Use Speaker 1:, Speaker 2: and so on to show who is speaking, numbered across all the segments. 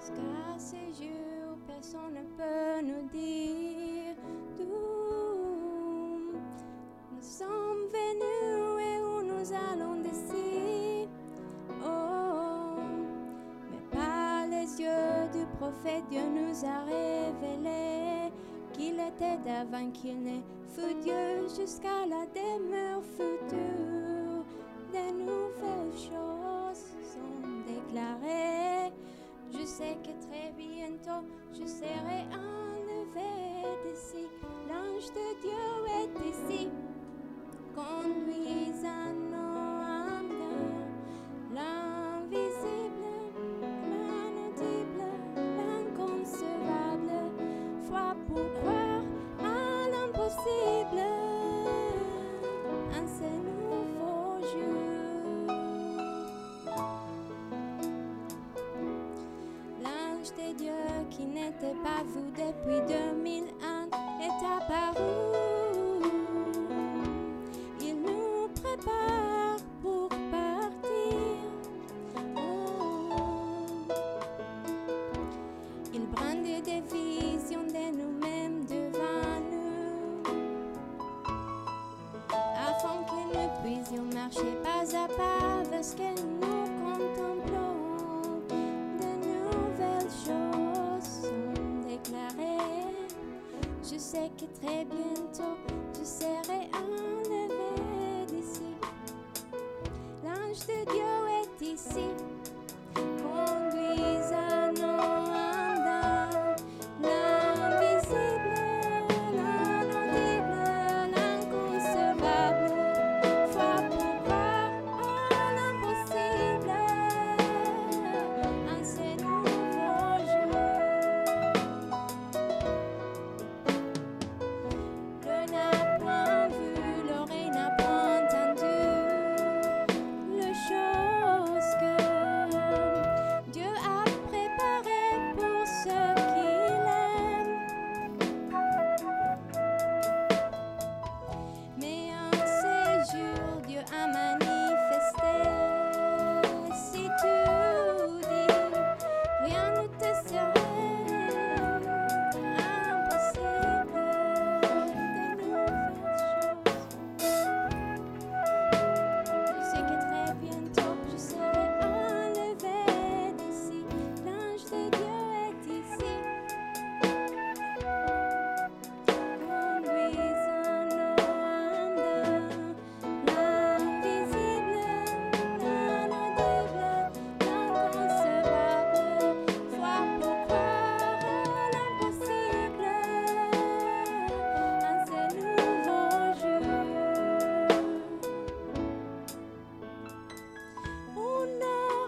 Speaker 1: Jusqu'à ce jour, personne ne peut nous dire d'où nous sommes venus et où nous allons d'ici. Oh, mais par les yeux du prophète, Dieu nous a révélé qu'il était d'avant qu'il ne fut Dieu jusqu'à la demeure future. Des nouvelles choses sont déclarées. Je sais que très bientôt je serai enlevé d'ici. L'ange de Dieu est ici. Conduisant nos âmes dans l'invisible, l'inaudible, l'inconcevable. Foi pour croire à l'impossible. En ce nouveau jour, l'ange de Dieu qui n'était pas vu depuis 2000 ans est apparu. Il nous prépare pour partir. Oh. Il brandit des visions de nous-mêmes devant nous, afin que nous puissions marcher pas à pas vers ce que nous contemplons. De nouvelles choses sont déclarées. Je sais que très bientôt je serai enlevé d'ici. L'ange de Dieu est ici. Conduisant nos âmes dans l'invisible, l'inaudible, l'inconcevable. Foi pour croire à l'impossible. En ce nouveau jour, l'œil n'a point vu, l'oreille n'a point entendu les choses que Dieu a préparées pour ceux qu'il aime. Mais en ces jours, Dieu a manifesté. Si tu dis, rien ne te serait impossible. De nouvelles choses. Je sais que très bientôt je serai enlevé d'ici. L'ange de Dieu est ici. Conduisant nos âmes dans l'invisible, l'inaudible, l'inconcevable. Foi pour croire à l'impossible. En ce nouveau jour. Oh non,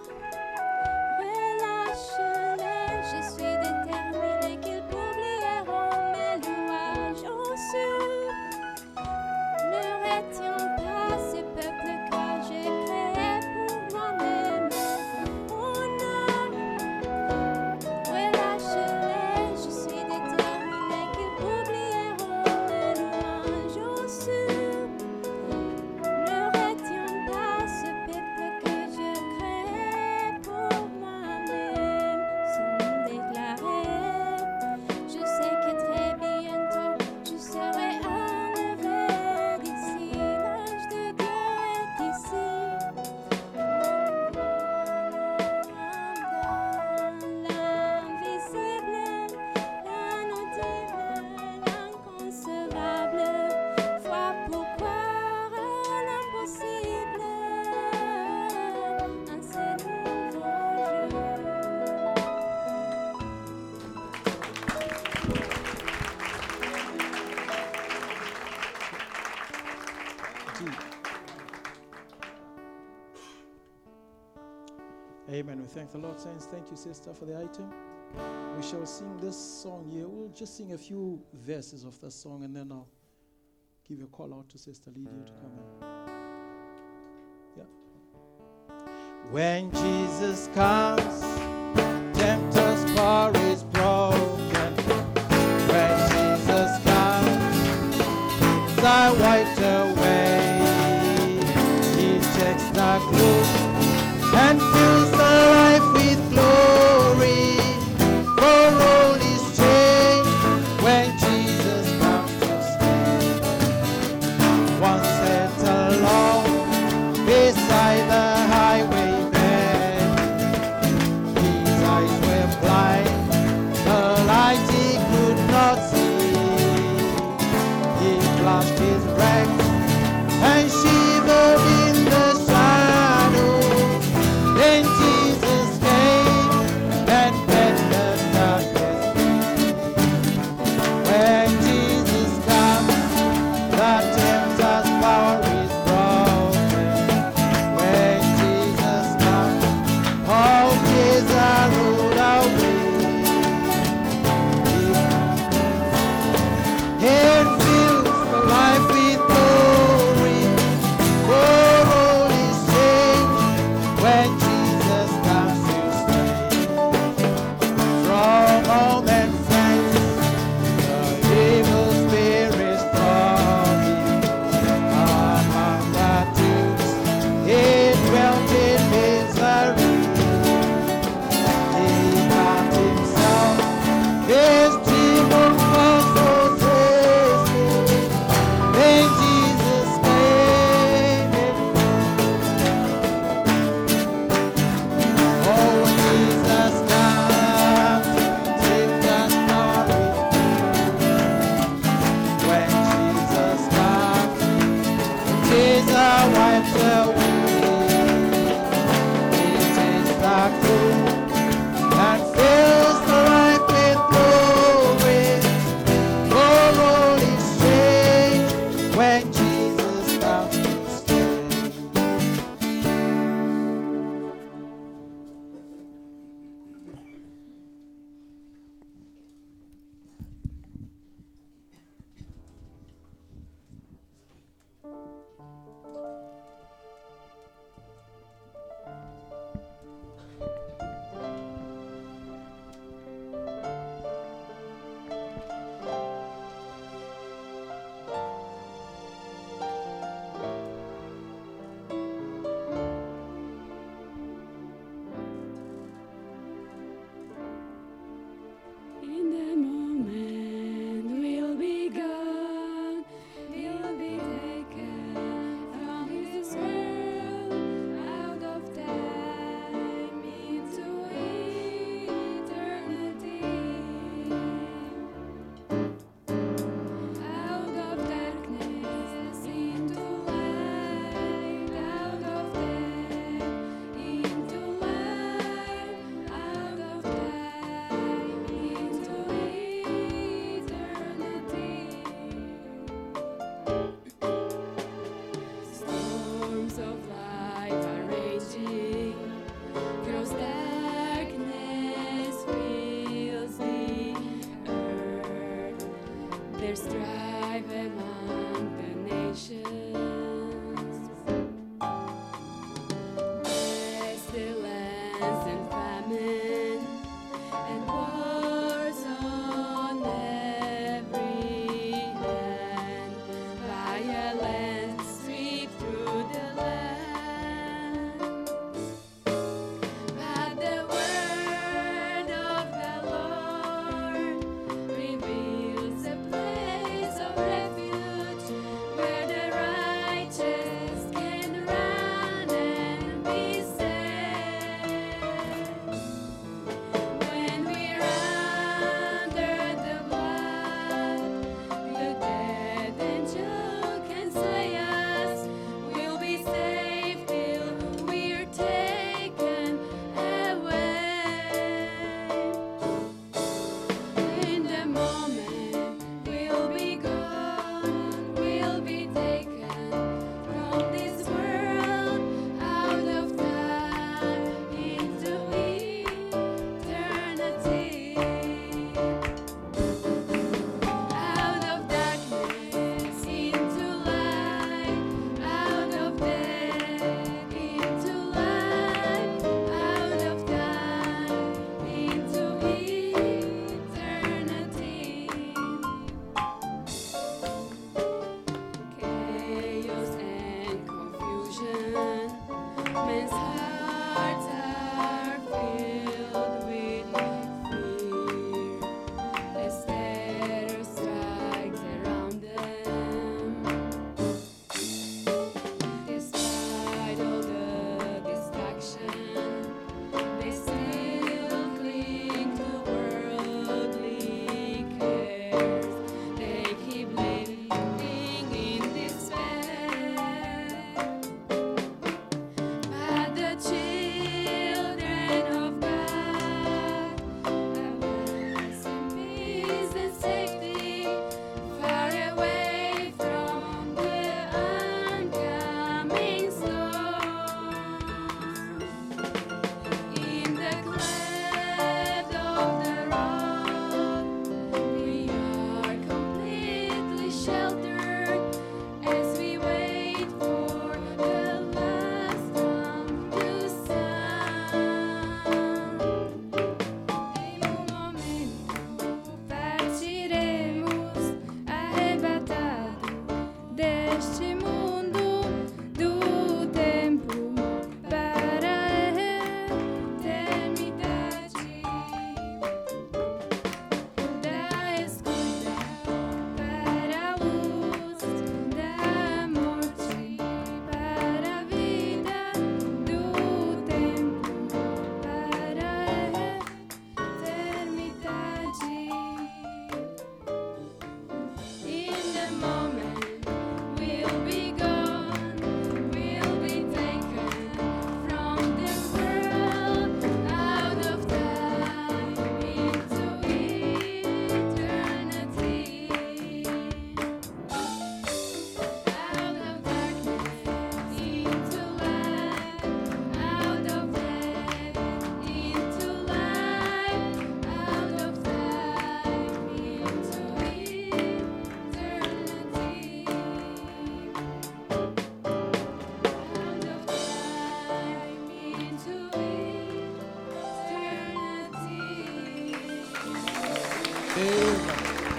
Speaker 1: relâche-les, je suis déterminée qu'ils publieront mes louanges aux cieux. Ne retiens pas ce peuple que j'ai créé pour moi-même. Oh non, relâche-les, je suis déterminée qu'ils publieront mes louanges aux cieux. Ne retiens pas ce peuple que je crée pour moi-même. Sont déclarés. Je sais que très bientôt je serai enlevé d'ici. L'ange de Dieu est ici. L'invisible, l'inaudible, l'inconcevable. Foi pour croire à l'impossible. En ce nouveau jour.
Speaker 2: Amen. We thank the Lord, saints. Thank you, sister, for the item. We shall sing this song here. We'll just sing a few verses of the song, and then I'll give a call out to Sister Lydia to come in. Yeah. When Jesus comes, tempter's power is broken. When Jesus comes, I wiped away. He takes the gloom and fills the life with glory. Amen.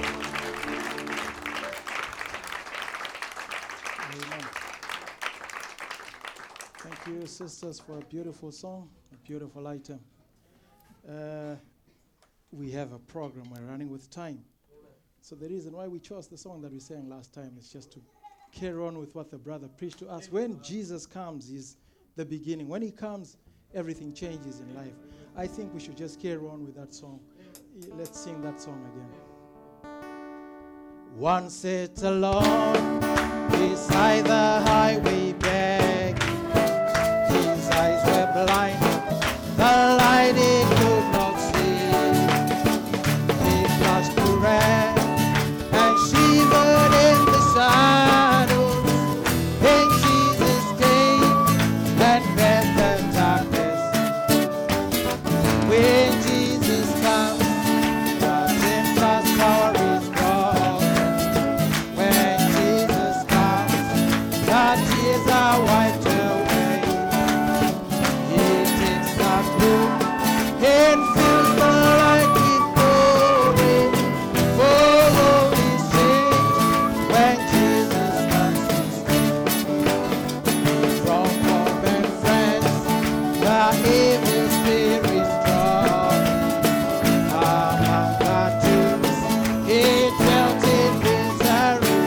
Speaker 2: Amen. Thank you, sisters, for a beautiful song, a beautiful item. We have a program. We're running with time. So the reason why we chose the song that we sang last time is just to carry on with what the brother preached to us. When Jesus comes, he's the beginning. When he comes, everything changes in life. I think we should just carry on with that song. Let's sing that song again. Once sat alone beside the highway begging. His eyes were blind, the light he could not see. He flushed to red and shivered in the shadows. Then Jesus came and met the darkness. When Jesus comes, the tempter's power is gone. When Jesus comes, the tears are wiped away. He takes the book and fills the light with glory. For all is changed when Jesus comes from home and friends. The evil spirit drawn among the tombs. He dwelt in misery.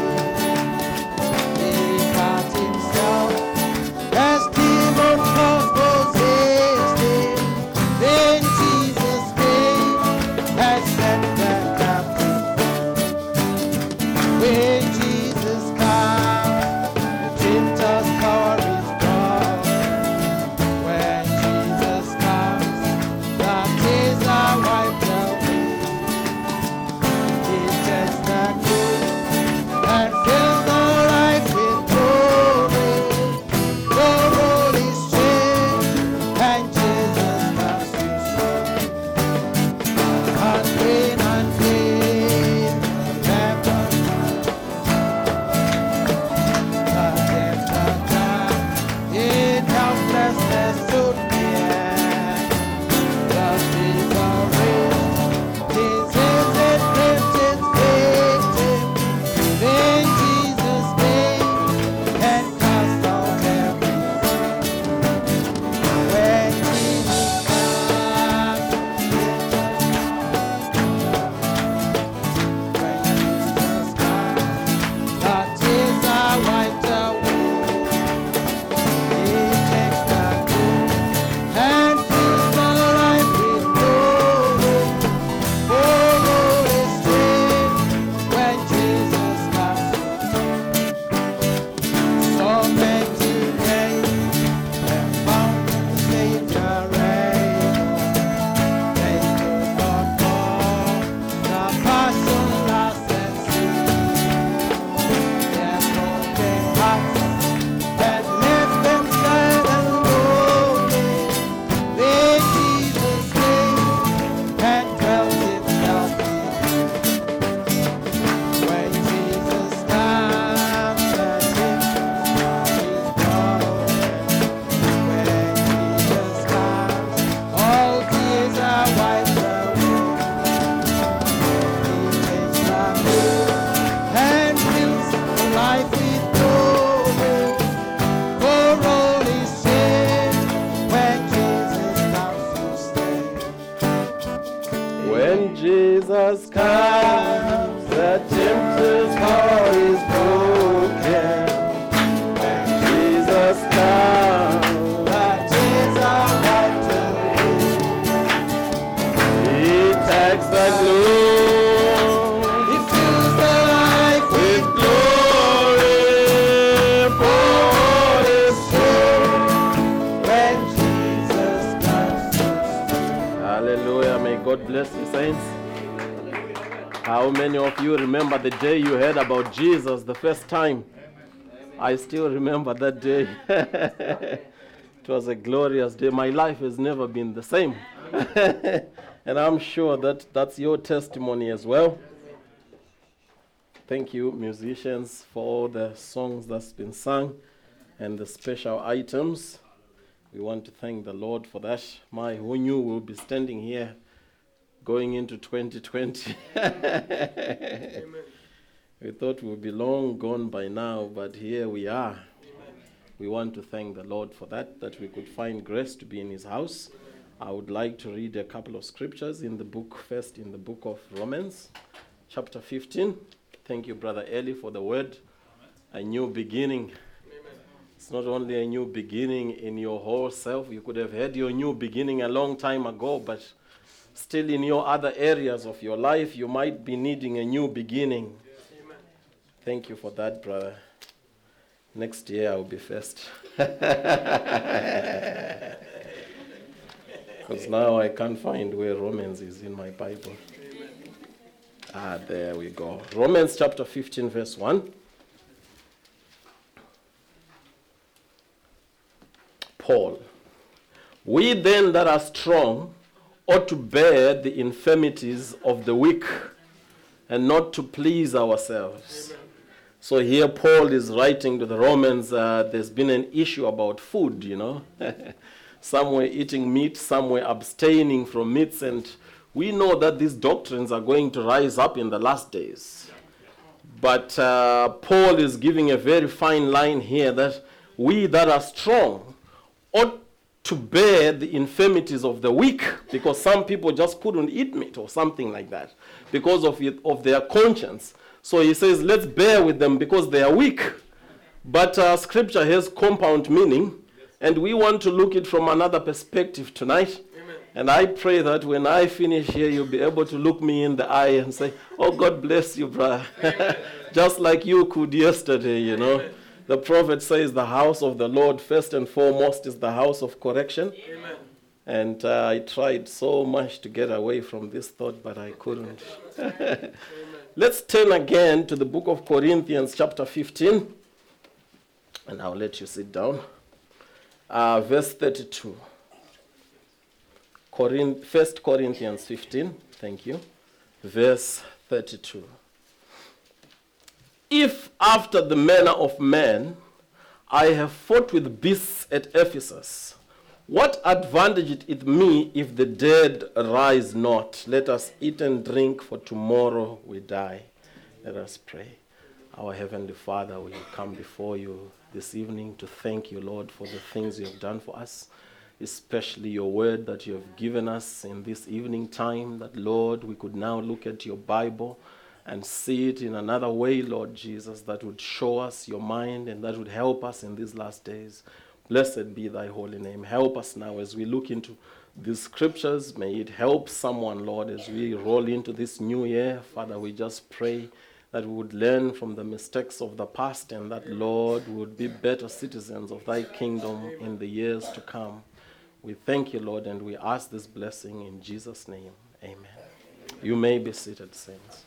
Speaker 2: He got himself as demon possessed him. Then Jesus came and set the captive. When Jesus comes, the tempter's power is gone. When Jesus comes, the tears are wiped away. He takes the good and fills the life with glory. For all is changed, and Jesus comes to save. Unclean, unclean, never the tempter died. In helplessness stood near. The fever raised his hands and left its victim. Then Jesus came and cast out every sin. When Jesus comes, the tears are wiped away. He takes the good and fills the life with glory. For all is changed when Jesus comes. So many days and found the Savior able. They could not know the passion, loss, and sin. Their broken hearts that left them sad and lonely. Then Jesus came and dwelt himself in them. When Jesus comes, the tempter's is broken. When Jesus comes, all tears are wiped away. He takes the good and fills the life with glory. For all is changed when Jesus comes to stay.
Speaker 3: When Jesus comes, the tempter's power is broken. When Jesus comes,
Speaker 2: The tears are wiped away.
Speaker 3: he takes the gloom
Speaker 2: He fills the life
Speaker 3: with
Speaker 2: with
Speaker 3: glory. For all is changed.
Speaker 2: when Jesus comes to stay.
Speaker 3: Hallelujah. May God bless you, saints. How many of you remember the day you heard about Jesus the first time? I still remember that day. It was a glorious day. My life has never been the same. And I'm sure that that's your testimony as well. Thank you, musicians, for all the songs that's been sung and the special items. We want to thank the Lord for that. Who knew we'll be standing here going into 2020. We thought we would be long gone by now, but here we are. Amen. We want to thank the Lord for that we could find grace to be in his house. I would like to read a couple of scriptures first in the book of Romans, chapter 15. Thank you, Brother Eli, for the word. A new beginning. Amen. It's not only a new beginning in your whole self. You could have had your new beginning a long time ago, but still in your other areas of your life, you might be needing a new beginning. Yes. Thank you for that, brother. Next year I'll be first. Because now I can't find where Romans is in my Bible. There we go. Romans chapter 15, verse 1. Paul. We then that are strong ought to bear the infirmities of the weak and not to please ourselves. Amen. So here Paul is writing to the Romans, there's been an issue about food, Some were eating meat, some were abstaining from meats, and we know that these doctrines are going to rise up in the last days. But Paul is giving a very fine line here that we that are strong ought to bear the infirmities of the weak, because some people just couldn't eat meat or something like that because of their conscience. So he says, let's bear with them because they are weak. But scripture has compound meaning, and we want to look it from another perspective tonight. Amen. And I pray that when I finish here, you'll be able to look me in the eye and say, oh, God bless you, brother. Just like you could yesterday, Amen. The prophet says the house of the Lord, first and foremost, is the house of correction. Amen. And I tried so much to get away from this thought, but I couldn't. Let's turn again to the book of Corinthians, chapter 15. And I'll let you sit down. Verse 32. 1 Corinthians 15. Thank you. Verse 32. If after the manner of man I have fought with beasts at Ephesus, what advantage it me if the dead rise not? Let us eat and drink, for tomorrow we die. Let us pray. Our Heavenly Father, we come before you this evening to thank you, Lord, for the things you have done for us, especially your word that you have given us in this evening time, that, Lord, we could now look at your Bible and see it in another way, Lord Jesus, that would show us your mind and that would help us in these last days. Blessed be thy holy name. Help us now as we look into these scriptures. May it help someone, Lord, as we roll into this new year. Father, we just pray that we would learn from the mistakes of the past and that, Lord, we would be better citizens of thy kingdom in the years to come. We thank you, Lord, and we ask this blessing in Jesus' name. Amen. You may be seated, saints.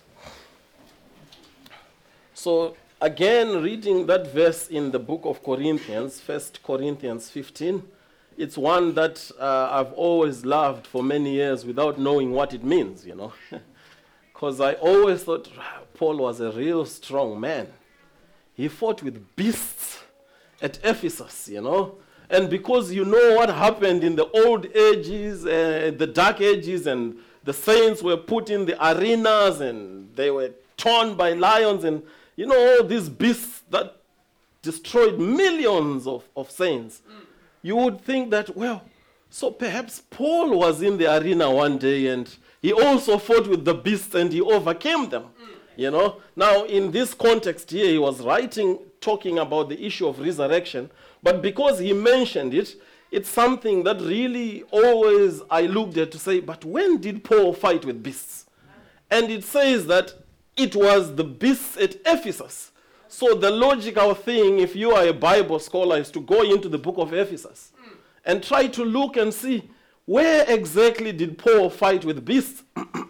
Speaker 3: So, again, reading that verse in the book of Corinthians, 1 Corinthians 15, it's one that I've always loved for many years without knowing what it means, Because I always thought Paul was a real strong man. He fought with beasts at Ephesus, And because you know what happened in the old ages, the dark ages, and the saints were put in the arenas and they were torn by lions and all these beasts that destroyed millions of saints. You would think that, so perhaps Paul was in the arena one day and he also fought with the beasts and he overcame them. Now in this context here, he was talking about the issue of resurrection, but because he mentioned it, it's something that really always I looked at to say, but when did Paul fight with beasts? And it says that it was the beasts at Ephesus. So the logical thing, if you are a Bible scholar, is to go into the book of Ephesus and try to look and see where exactly did Paul fight with beasts.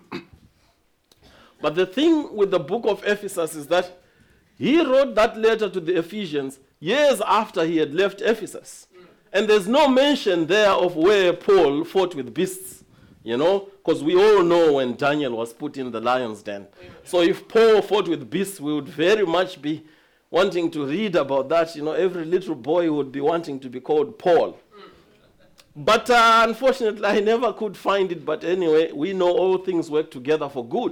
Speaker 3: But the thing with the book of Ephesus is that he wrote that letter to the Ephesians years after he had left Ephesus. And there's no mention there of where Paul fought with beasts. Because we all know when Daniel was put in the lion's den. So if Paul fought with beasts, we would very much be wanting to read about that. Every little boy would be wanting to be called Paul. But unfortunately, I never could find it. But anyway, we know all things work together for good.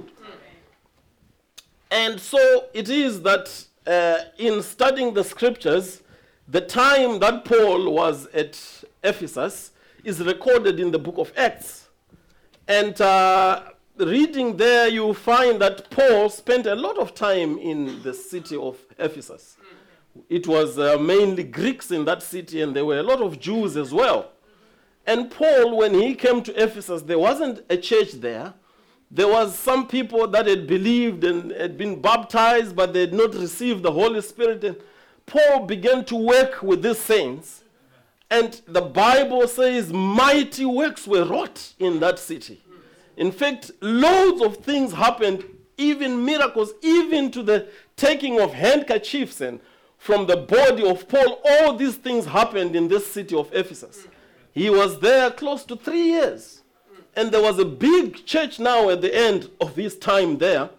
Speaker 3: And so it is that in studying the scriptures, the time that Paul was at Ephesus is recorded in the book of Acts. And reading there, you find that Paul spent a lot of time in the city of Ephesus. It was mainly Greeks in that city, and there were a lot of Jews as well. And Paul, when he came to Ephesus, there wasn't a church there. There was some people that had believed and had been baptized, but they had not received the Holy Spirit. And Paul began to work with these saints. And the Bible says mighty works were wrought in that city. In fact, loads of things happened, even miracles, even to the taking of handkerchiefs and from the body of Paul. All these things happened in this city of Ephesus. He was there close to 3 years. And there was a big church now at the end of his time there.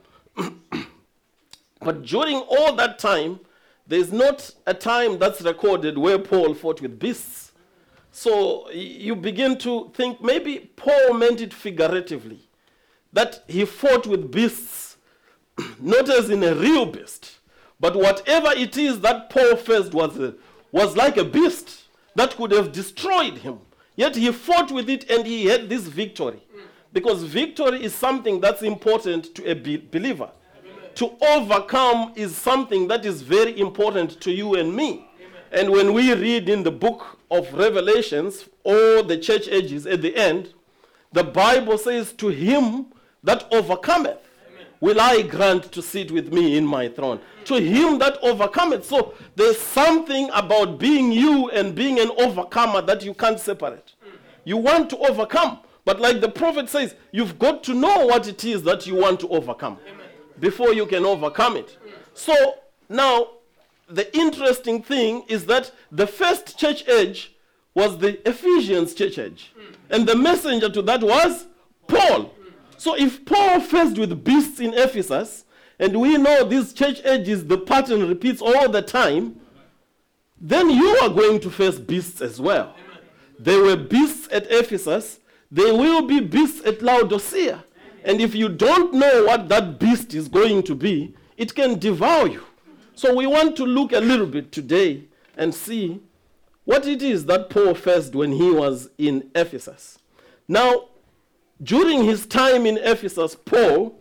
Speaker 3: But during all that time, there's not a time that's recorded where Paul fought with beasts. So you begin to think maybe Paul meant it figuratively, that he fought with beasts, not as in a real beast, but whatever it is that Paul faced was like a beast that could have destroyed him. Yet he fought with it and he had this victory. Because victory is something that's important to a believer. Amen. To overcome is something that is very important to you and me. Amen. And when we read in the book of Revelations, all the church ages at the end, the Bible says, to him that overcometh, amen, will I grant to sit with me in my throne. To him that overcometh. So there's something about being you and being an overcomer that you can't separate. You want to overcome. But like the prophet says, you've got to know what it is that you want to overcome. Amen. Before you can overcome it. So now, the interesting thing is that the first church age was the Ephesians church age. And the messenger to that was Paul. So if Paul faced with beasts in Ephesus, and we know this church ages, the pattern repeats all the time, then you are going to face beasts as well. Amen. There were beasts at Ephesus. There will be beasts at Laodicea. And if you don't know what that beast is going to be, it can devour you. So we want to look a little bit today and see what it is that Paul faced when he was in Ephesus. Now, during his time in Ephesus, Paul,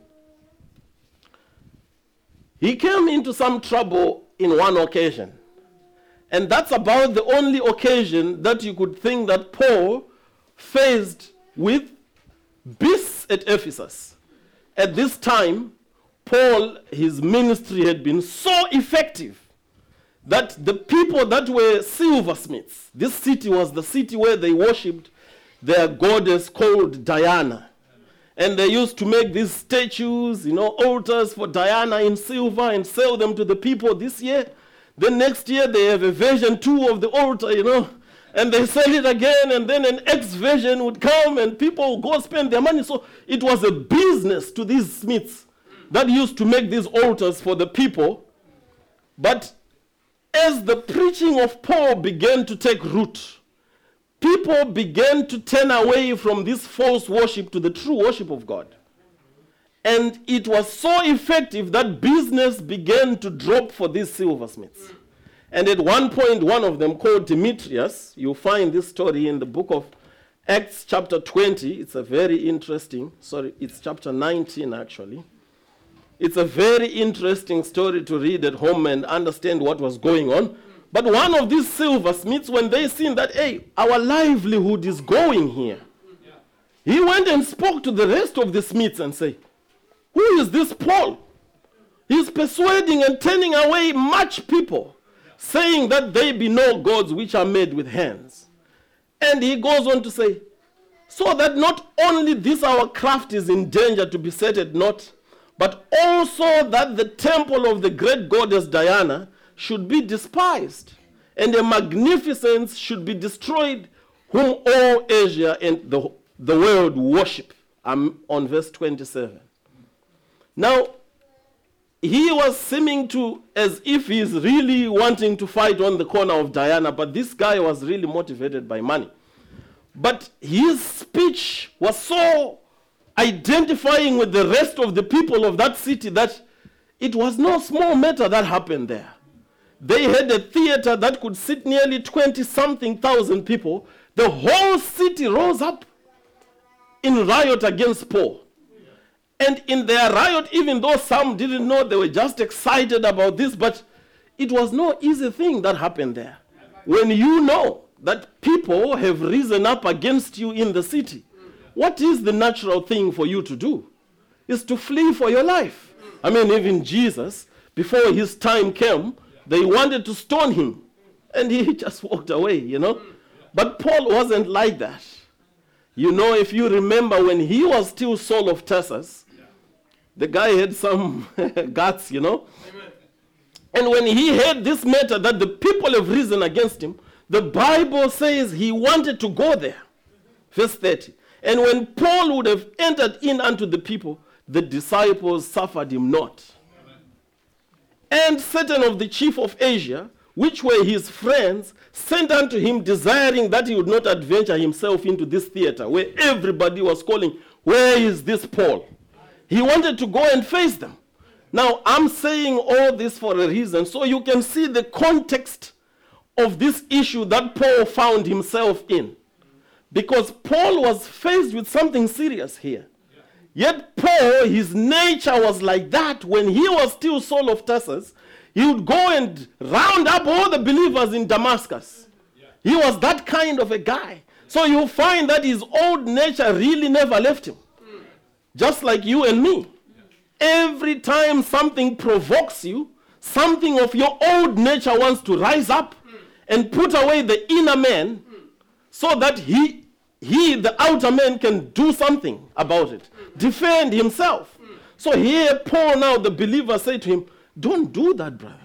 Speaker 3: he came into some trouble in one occasion. And that's about the only occasion that you could think that Paul faced with beasts at Ephesus. At this time, Paul, his ministry had been so effective that the people that were silversmiths, this city was the city where they worshipped their goddess called Diana. And they used to make these statues, altars for Diana in silver and sell them to the people this year. Then next year they have a version 2 of the altar, and they sell it again, and then an X version would come and people would go spend their money. So it was a business to these smiths that used to make these altars for the people. But as the preaching of Paul began to take root, people began to turn away from this false worship to the true worship of God. And it was so effective that business began to drop for these silversmiths. And at one point, one of them, called Demetrius, you'll find this story in the book of Acts chapter 20. It's a very interesting, it's chapter 19 actually. It's a very interesting story to read at home and understand what was going on. But one of these silversmiths, when they seen that, hey, our livelihood is going here, he went and spoke to the rest of the smiths and said, who is this Paul? He's persuading and turning away much people, saying that they be no gods which are made with hands. And he goes on to say, so that not only this our craft is in danger to be set at naught, but also that the temple of the great goddess Diana should be despised, and a magnificence should be destroyed, whom all Asia and the world worship. I'm on verse 27. Now, he was seeming to, as if he's really wanting to fight on the corner of Diana, but this guy was really motivated by money. But his speech was so identifying with the rest of the people of that city that it was no small matter that happened there. They had a theater that could sit nearly 20-something thousand people. The whole city rose up in riot against Paul. And in their riot, even though some didn't know, they were just excited about this, but it was no easy thing that happened there. When you know that people have risen up against you in the city, what is the natural thing for you to do? Is to flee for your life. I mean, even Jesus, before his time came, they wanted to stone him, and he just walked away, you know. But Paul wasn't like that. You know, if you remember when he was still Saul of Tarsus, the guy had some guts, you know. Amen. And when he heard this matter that the people have risen against him, the Bible says he wanted to go there. Verse 30. And when Paul would have entered in unto the people, the disciples suffered him not. Amen. And certain of the chief of Asia, which were his friends, sent unto him, desiring that he would not adventure himself into this theater, where everybody was calling, where is this Paul? He wanted to go and face them. Now, I'm saying all this for a reason, so you can see the context of this issue that Paul found himself in. Because Paul was faced with something serious here. Yet Paul, his nature was like that. When he was still Saul of Tarsus, he would go and round up all the believers in Damascus. He was that kind of a guy. So you find that his old nature really never left him. Just like you and me. Every time something provokes you, something of your old nature wants to rise up and put away the inner man so that he, the outer man, can do something about it. Defend himself. So here Paul, now the believer, said to him, don't do that, brother.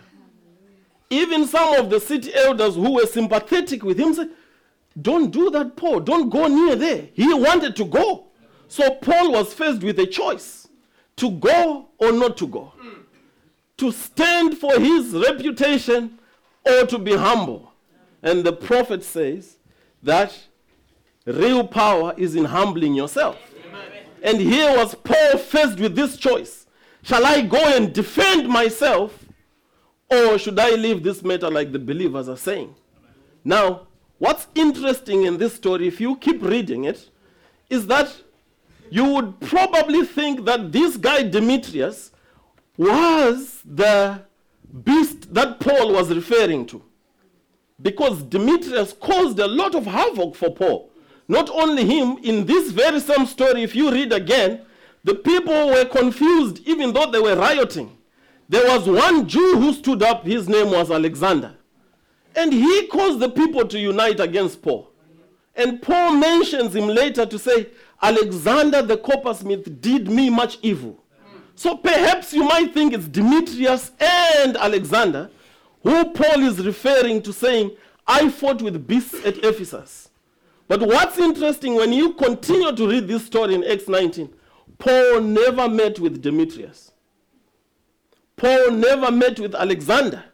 Speaker 3: Even some of the city elders who were sympathetic with him said, don't do that, Paul. Don't go near there. He wanted to go. So Paul was faced with a choice, to go or not to go, to stand for his reputation or to be humble. And the prophet says that real power is in humbling yourself. Amen. And here was Paul faced with this choice. Shall I go and defend myself, or should I leave this matter like the believers are saying? Now, what's interesting in this story, if you keep reading it, is that you would probably think that this guy Demetrius was the beast that Paul was referring to. Because Demetrius caused a lot of havoc for Paul. Not only him, in this very same story, if you read again, the people were confused even though they were rioting. There was one Jew who stood up, his name was Alexander. And he caused the people to unite against Paul. And Paul mentions him later to say, Alexander the coppersmith did me much evil. So perhaps you might think it's Demetrius and Alexander who Paul is referring to, saying, I fought with beasts at Ephesus. But what's interesting, when you continue to read this story in Acts 19, Paul never met with Demetrius. Paul never met with Alexander.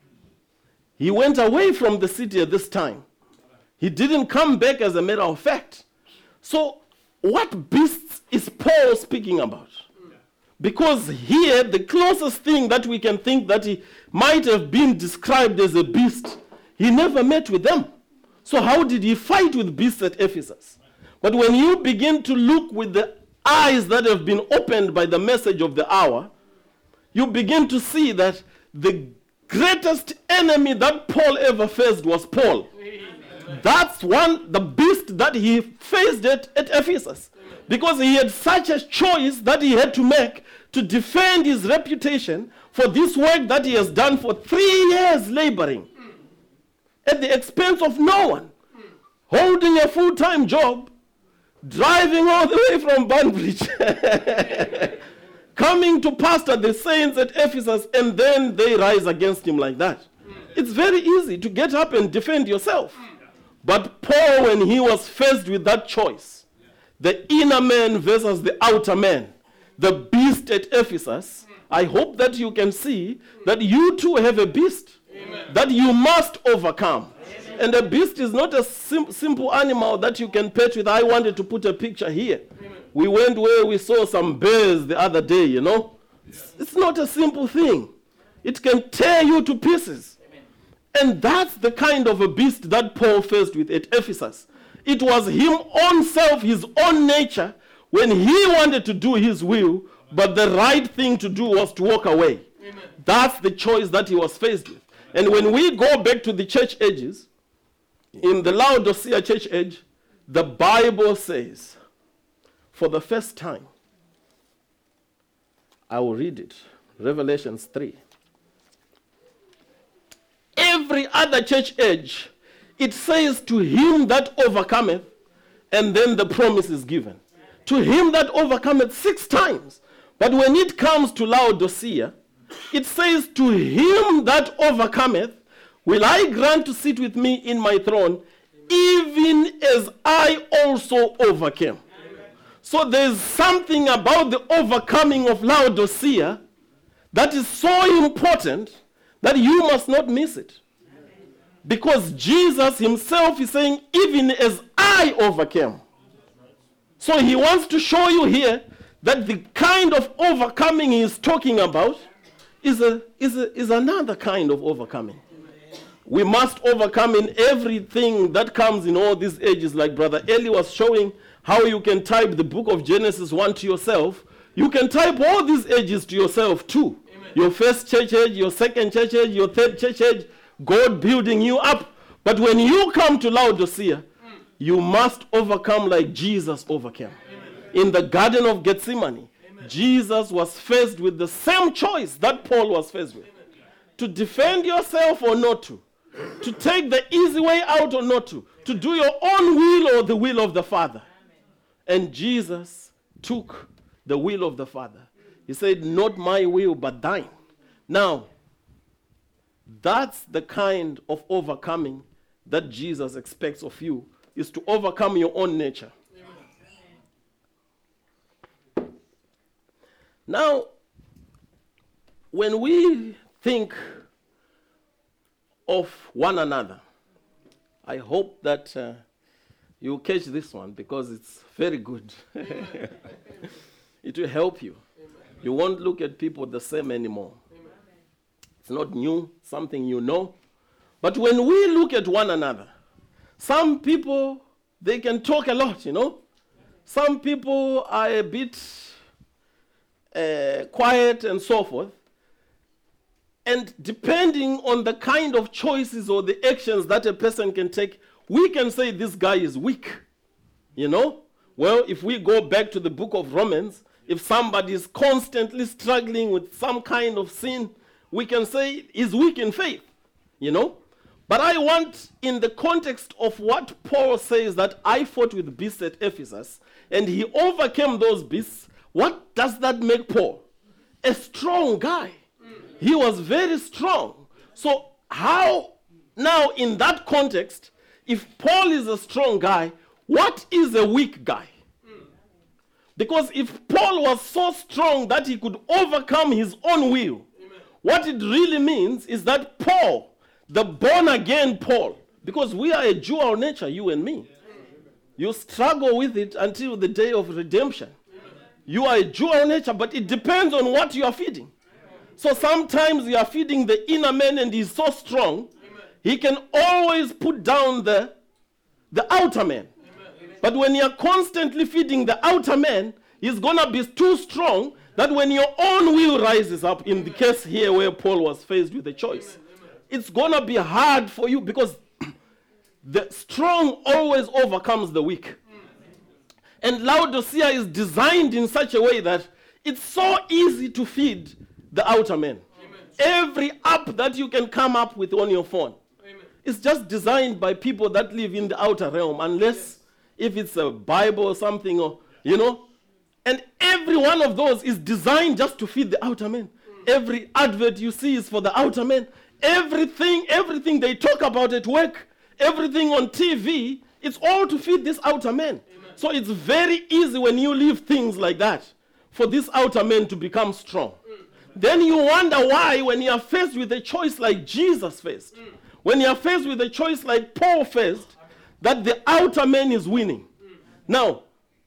Speaker 3: He went away from the city at this time. He didn't come back, as a matter of fact. So what beasts is Paul speaking about? Because here, the closest thing that we can think that he might have been described as a beast, he never met with them. So how did he fight with beasts at Ephesus? But when you begin to look with the eyes that have been opened by the message of the hour, you begin to see that the greatest enemy that Paul ever faced was Paul. That's the beast that he faced at Ephesus. Because he had such a choice that he had to make to defend his reputation for this work that he has done for 3 years laboring at the expense of no one, holding a full-time job, driving all the way from Banbridge, coming to pastor the saints at Ephesus, and then they rise against him like that. It's very easy to get up and defend yourself. But Paul, when he was faced with that choice, the inner man versus the outer man, the beast at Ephesus, I hope that you can see that you too have a beast. Amen. That you must overcome. Amen. And a beast is not a simple animal that you can pet with. I wanted to put a picture here. We went where we saw some bears the other day, you know. It's not a simple thing. It can tear you to pieces. And that's the kind of a beast that Paul faced with at Ephesus. It was him own self, his own nature, when he wanted to do his will, but the right thing to do was to walk away. Amen. That's the choice that he was faced with. And when we go back to the church ages, in the Laodicea church age, the Bible says, for the first time, I will read it, Revelations 3. Every other church age, it says to him that overcometh, and then the promise is given. To him that overcometh 6 times. But when it comes to Laodicea, it says to him that overcometh, will I grant to sit with me in my throne, even as I also overcame. Amen. So there's something about the overcoming of Laodicea that is so important that you must not miss it. Because Jesus himself is saying, even as I overcame. So he wants to show you here that the kind of overcoming he is talking about is another kind of overcoming. We must overcome in everything that comes in all these ages. Like Brother Eli was showing how you can type the book of Genesis 1 to yourself. You can type all these ages to yourself too. Amen. Your first church age, your second church age, your third church age, God building you up. But when you come to Laodicea, you must overcome like Jesus overcame. Amen. In the Garden of Gethsemane, amen, Jesus was faced with the same choice that Paul was faced with. Amen. To defend yourself or not to take the easy way out or not to do your own will or the will of the Father. Amen. And Jesus took the will of the Father. He said, not my will, but thine. Now, that's the kind of overcoming that Jesus expects of you, is to overcome your own nature. Amen. Now, when we think of one another, I hope that you'll catch this one because it's very good. It will help you. Amen. You won't look at people the same anymore. Amen. It's not new, something you know. But when we look at one another, some people, they can talk a lot, you know. Some people are a bit quiet and so forth. And depending on the kind of choices or the actions that a person can take, we can say this guy is weak, you know. Well, if we go back to the book of Romans, if somebody is constantly struggling with some kind of sin, we can say he's weak in faith, you know. But I want, in the context of what Paul says, that I fought with beasts at Ephesus, and he overcame those beasts, what does that make Paul? A strong guy. He was very strong. So how, now in that context, if Paul is a strong guy, what is a weak guy? Because if Paul was so strong that he could overcome his own will, amen, what it really means is that Paul, the born-again Paul, because we are a dual nature, you and me. You struggle with it until the day of redemption. You are a dual nature, but it depends on what you are feeding. So sometimes you are feeding the inner man and he's so strong, he can always put down the outer man. But when you're constantly feeding the outer man, he's going to be too strong that when your own will rises up, in the case here where Paul was faced with a choice, it's going to be hard for you because the strong always overcomes the weak. And Laodicea is designed in such a way that it's so easy to feed the outer man. Amen. Every app that you can come up with on your phone, amen, is just designed by people that live in the outer realm, unless if it's a Bible or something, or, you know. And every one of those is designed just to feed the outer man. Every advert you see is for the outer man. Everything they talk about at work, everything on TV, it's all to feed this outer man. Amen. So it's very easy when you leave things like that for this outer man to become strong. Then you wonder why, when you are faced with a choice like Jesus faced, When you are faced with a choice like Paul faced, that the outer man is winning. Now,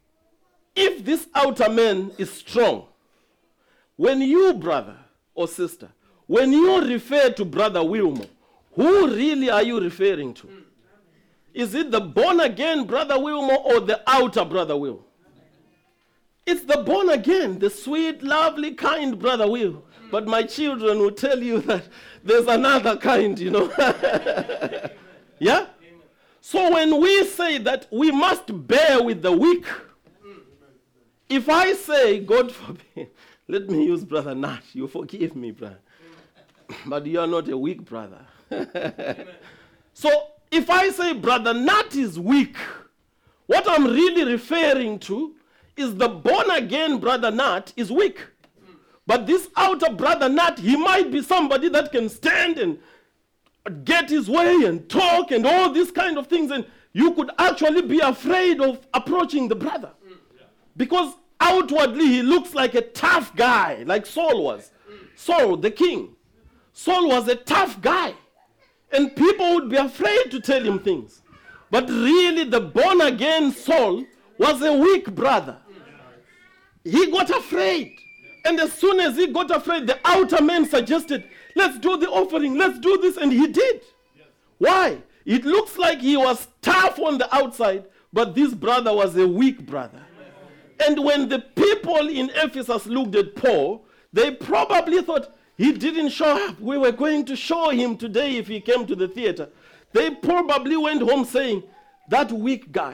Speaker 3: if this outer man is strong, when you, brother or sister, when you refer to Brother Wilmo, who really are you referring to? Is it the born-again Brother Wilmo or the outer Brother Will? It's the born-again, the sweet, lovely, kind Brother Will. But my children will tell you that there's another kind, you know. Yeah? So when we say that we must bear with the weak, if I say, God forbid, let me use Brother Nat, you forgive me, brother. But you are not a weak brother. So if I say Brother Nat is weak, what I'm really referring to is the born-again Brother Nat is weak. But this outer Brother Nat, he might be somebody that can stand and get his way and talk and all these kind of things. And you could actually be afraid of approaching the brother. Because outwardly he looks like a tough guy, like Saul was. Saul, the king. Saul was a tough guy. And people would be afraid to tell him things. But really the born-again Saul was a weak brother. He got afraid. And as soon as he got afraid, the outer man suggested, let's do the offering, let's do this, and he did. Yes. Why? It looks like he was tough on the outside, but this brother was a weak brother. And when the people in Ephesus looked at Paul, they probably thought, he didn't show up. We were going to show him today if he came to the theater. They probably went home saying, that weak guy.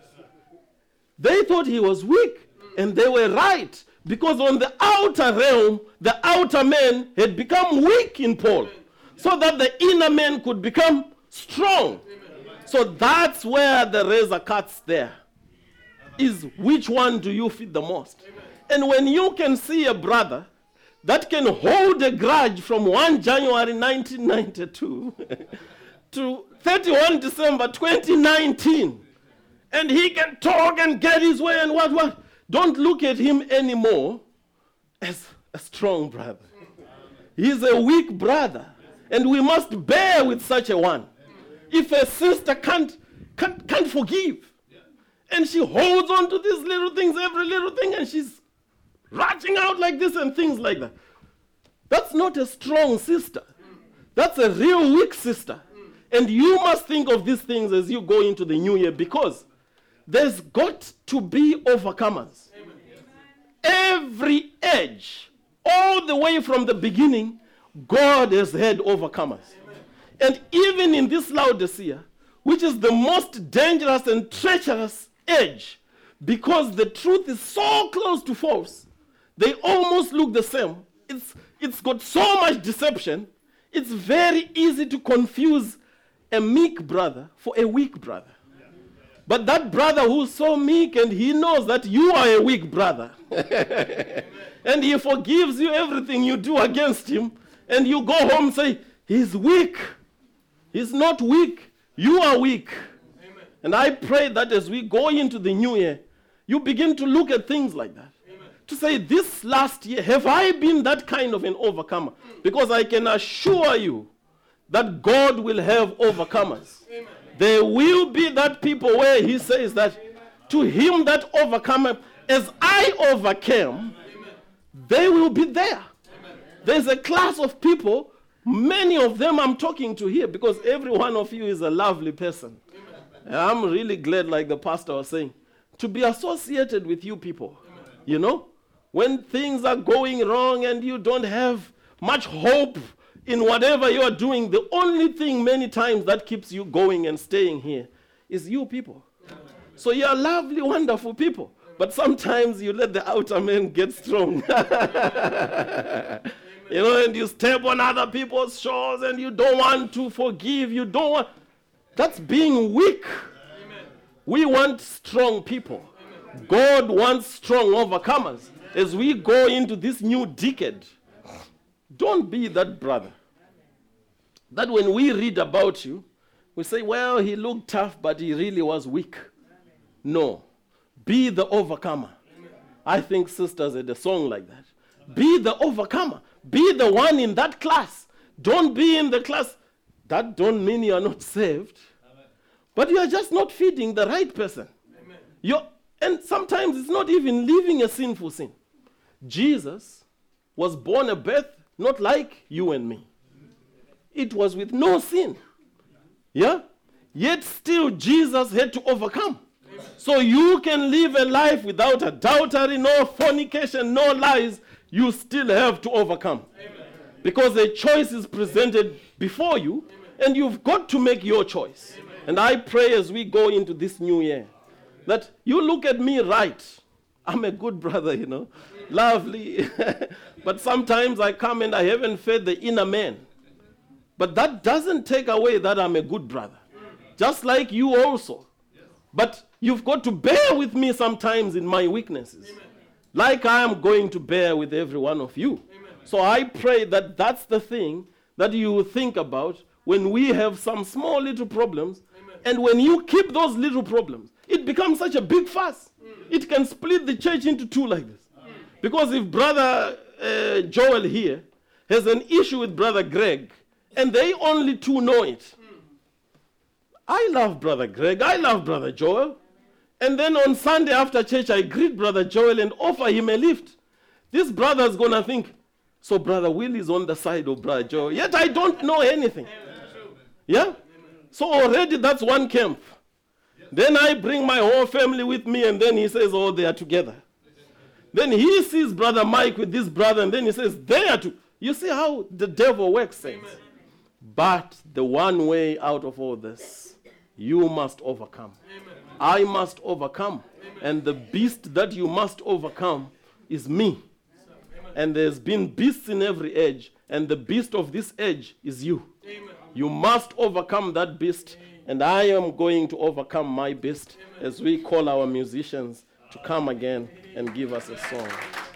Speaker 3: They thought he was weak, and they were right. Because on the outer realm, the outer man had become weak in Paul, so that the inner man could become strong. So that's where the razor cuts there, is which one do you fit the most? And when you can see a brother that can hold a grudge from 1 January 1992 to 31 December 2019, and he can talk and get his way and what? Don't look at him anymore as a strong brother. He's a weak brother. And we must bear with such a one. If a sister can't forgive, and she holds on to these little things, every little thing, and she's ratching out like this and things like that, that's not a strong sister. That's a real weak sister. And you must think of these things as you go into the new year, because there's got to be overcomers. Amen. Every age, all the way from the beginning, God has had overcomers. Amen. And even in this Laodicea, which is the most dangerous and treacherous age, because the truth is so close to false, they almost look the same. It's got so much deception, it's very easy to confuse a meek brother for a weak brother. But that brother who's so meek and he knows that you are a weak brother and he forgives you everything you do against him, and you go home and say, he's weak. He's not weak. You are weak. Amen. And I pray that as we go into the new year, you begin to look at things like that. Amen. To say, this last year, have I been that kind of an overcomer? Because I can assure you that God will have overcomers. Amen. There will be that people where he says that to him that overcometh, as I overcame, they will be there. There's a class of people, many of them I'm talking to here, because every one of you is a lovely person. And I'm really glad, like the pastor was saying, to be associated with you people. You know, when things are going wrong and you don't have much hope in whatever you are doing, the only thing many times that keeps you going and staying here is you people. So you are lovely, wonderful people. But sometimes you let the outer man get strong. You know, and you step on other people's shores and you don't want to forgive. You don't want. That's being weak. Amen. We want strong people. Amen. God wants strong overcomers. As we go into this new decade, don't be that brother that when we read about you, we say, well, he looked tough, but he really was weak. No. Be the overcomer. I think sisters had a song like that. Be the overcomer. Be the one in that class. Don't be in the class. that don't mean you are not saved, but you are just not feeding the right person. And sometimes it's not even living a sinful sin. Jesus was born a birth not like you and me. It was with no sin. Yeah? Yet still Jesus had to overcome. So you can live a life without adultery, no fornication, no lies. You still have to overcome. Because a choice is presented before you, and you've got to make your choice. And I pray as we go into this new year, that you look at me right. I'm a good brother, lovely. But sometimes I come and I haven't fed the inner man. But that doesn't take away that I'm a good brother. Just like you also. But you've got to bear with me sometimes in my weaknesses. Like I am going to bear with every one of you. So I pray that that's the thing that you think about when we have some small little problems. And when you keep those little problems, it becomes such a big fuss. It can split the church into two like this. Because if Brother Joel here has an issue with Brother Greg, and they only two know it. I love Brother Greg, I love Brother Joel. And then on Sunday after church, I greet Brother Joel and offer him a lift. This brother's going to think, so Brother Will is on the side of Brother Joel. Yet I don't know anything. Yeah? So already that's one camp. Then I bring my whole family with me, and then he says, oh, they are together. Then he sees Brother Mike with this brother, and then he says, they are together. You see how the devil works, saints? But the one way out of all this, you must overcome. Amen. I must overcome. Amen. And the beast that you must overcome is me. Amen. And there's been beasts in every age, and the beast of this age is you. Amen. You must overcome that beast, and I am going to overcome my beast. Amen. As we call our musicians to come again and give us a song.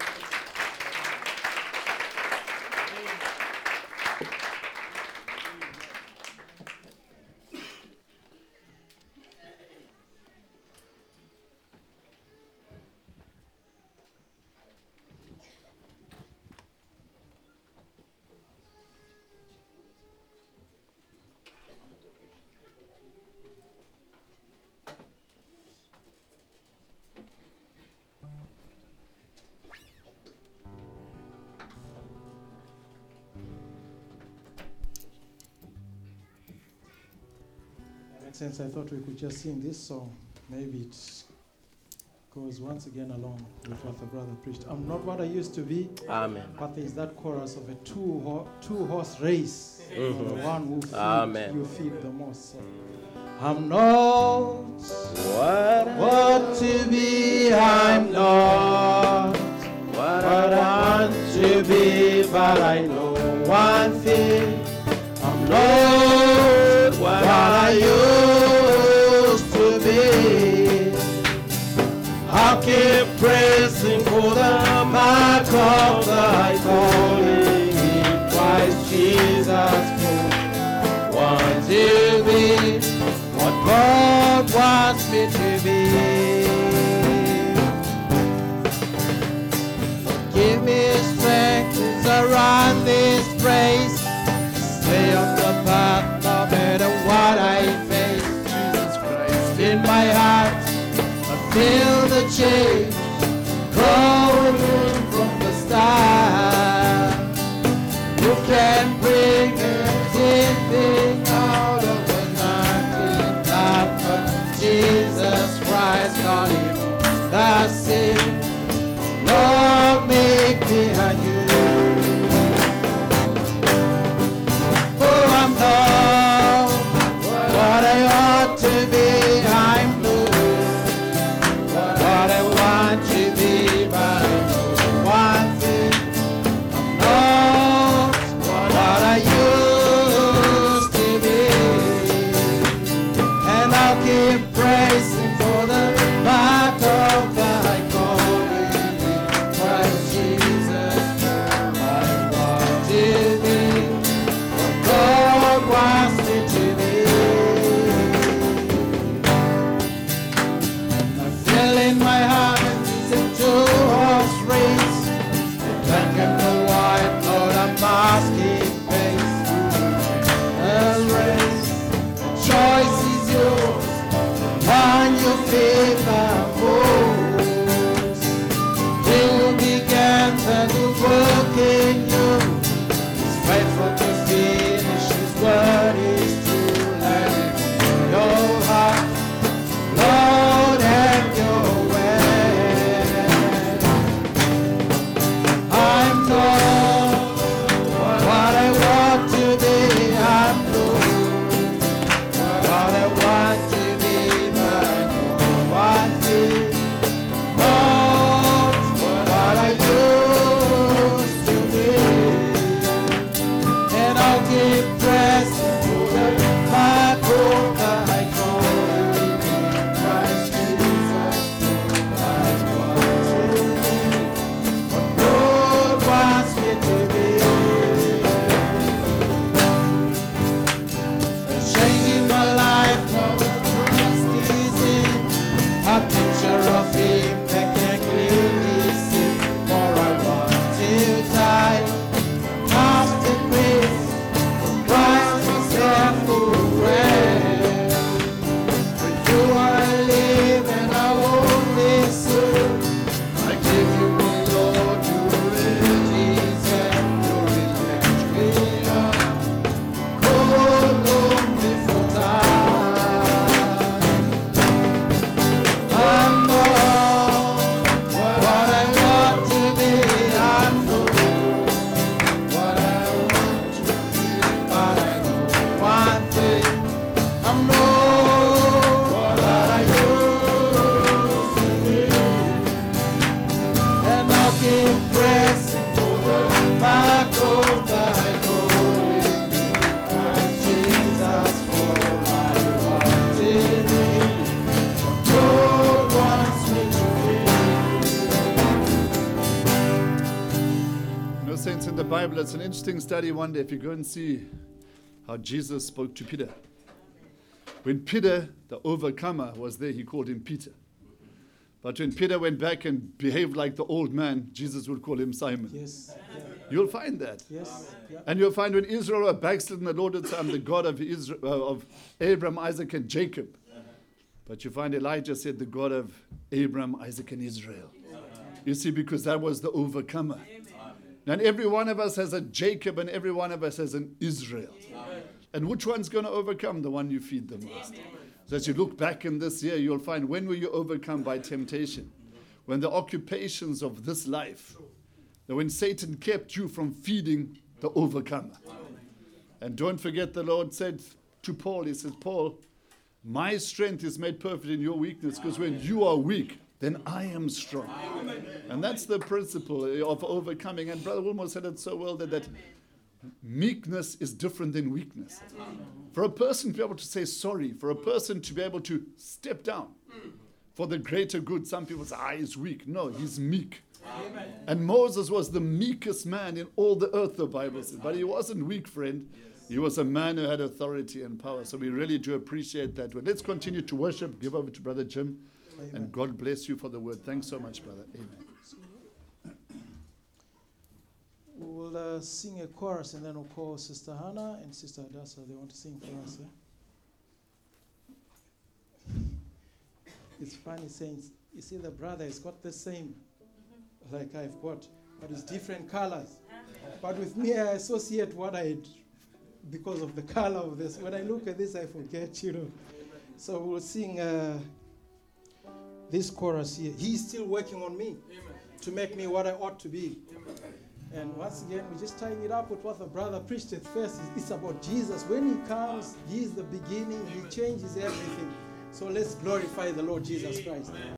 Speaker 2: Since I thought we could just sing this song, maybe it goes once again along with what the brother preached. I'm not what I used to be.
Speaker 3: Amen.
Speaker 2: But there's that chorus of a two-horse race.
Speaker 3: Mm-hmm.
Speaker 2: The one who
Speaker 3: Amen.
Speaker 2: feed the most. So I'm not what to be. I'm not what I want to be, but I know one thing. I'm not what I used to be. I'll keep praising for the mark of thy calling in Christ Jesus. Want to be what God wants me to be. Give me strength to run this race. Stay on the path no matter what I face. Jesus Christ in my heart, I feel the change growing from the start. You can bring anything out of the nothing, but Jesus Christ on him. That's it. Lord, make me a you. I'm not what I ought to be. I'm not what I want to be, but I know one thing. I'm not what I used to be, and I'll keep praising for the mark of thy calling. keep pressing forward. My goal, thy glory, Christ Jesus, for I want in thee. God wants me to
Speaker 4: No sense in the Bible. It's an interesting study one day if you go and see how Jesus spoke to Peter. When Peter, the overcomer, was there, he called him Peter. But when Peter went back and behaved like the old man, Jesus would call him Simon.
Speaker 2: Yes. Yeah.
Speaker 4: You'll find that.
Speaker 2: Yes. Yeah.
Speaker 4: And you'll find when Israel were backslidden, the Lord would say, I'm the God of of Abraham, Isaac, and Jacob. But you find Elijah said, the God of Abraham, Isaac, and Israel. You see, because that was the overcomer. And every one of us has a Jacob, and every one of us has an Israel. And which one's going to overcome? The one you feed the most. So as you look back in this year, you'll find when were you overcome by temptation? When the occupations of this life, when Satan kept you from feeding the overcomer. And don't forget, the Lord said to Paul, he says, Paul, my strength is made perfect in your weakness, because when you are weak, then I am strong. And that's the principle of overcoming. And Brother Wilmore said it so well that meekness is different than weakness. For a person to be able to say sorry, for a person to be able to step down for the greater good, some people say, he's weak. No, he's meek. Amen. And Moses was the meekest man in all the earth, the Bible says. But he wasn't weak, friend. He was a man who had authority and power. So we really do appreciate that. Let's continue to worship. Give over to Brother Jim. Amen. And God bless you for the word. Thanks so much, brother. Amen.
Speaker 2: We will sing a chorus, and then we'll call Sister Hannah and Sister Adasa. They want to sing for us. It's funny saying, you see, the brother has got the same like I've got, but it's different colors. But with me, I associate what I had because of the color of this. When I look at this, I forget, So we'll sing this chorus here. He's still working on me to make me what I ought to be. And once again, we're just tying it up with what the brother preached at first. It's about Jesus. When he comes, he is the beginning. He changes everything. So let's glorify the Lord Jesus Christ.